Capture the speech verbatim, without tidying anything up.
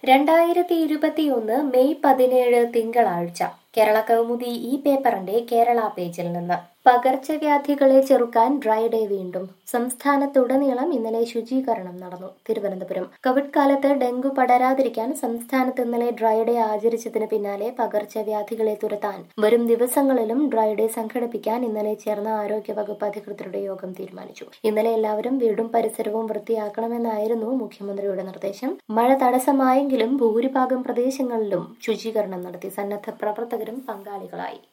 രണ്ടായിരത്തി ഇരുപത്തിയൊന്ന് മെയ് പതിനേഴ് തിങ്കളാഴ്ച കേരള കൗമുദി ഈ പേപ്പറിന്റെ കേരള പേജിൽ നിന്ന് പകർച്ചവ്യാധികളെ ചെറുക്കാൻ ഡ്രൈ ഡേ വീണ്ടും സംസ്ഥാനത്തുടനീളം ഇന്നലെ ശുചീകരണം നടന്നു. തിരുവനന്തപുരം കോവിഡ് കാലത്ത് ഡെങ്കു പടരാതിരിക്കാൻ സംസ്ഥാനത്ത് ഇന്നലെ ഡ്രൈ ഡേ ആചരിച്ചതിന് പിന്നാലെ പകർച്ചവ്യാധികളെ തുരത്താൻ വരും ദിവസങ്ങളിലും ഡ്രൈ ഡേ സംഘടിപ്പിക്കാൻ ഇന്നലെ ചേർന്ന ആരോഗ്യവകുപ്പ് അധികൃതരുടെ യോഗം തീരുമാനിച്ചു. ഇന്നലെ എല്ലാവരും വീടും പരിസരവും വൃത്തിയാക്കണമെന്നായിരുന്നു മുഖ്യമന്ത്രിയുടെ നിർദ്ദേശം. മഴ തടസ്സമായെങ്കിലും ഭൂരിഭാഗം പ്രദേശങ്ങളിലും ശുചീകരണം നടത്തി. സന്നദ്ധ പ്രവർത്തകരും പങ്കാളികളായി.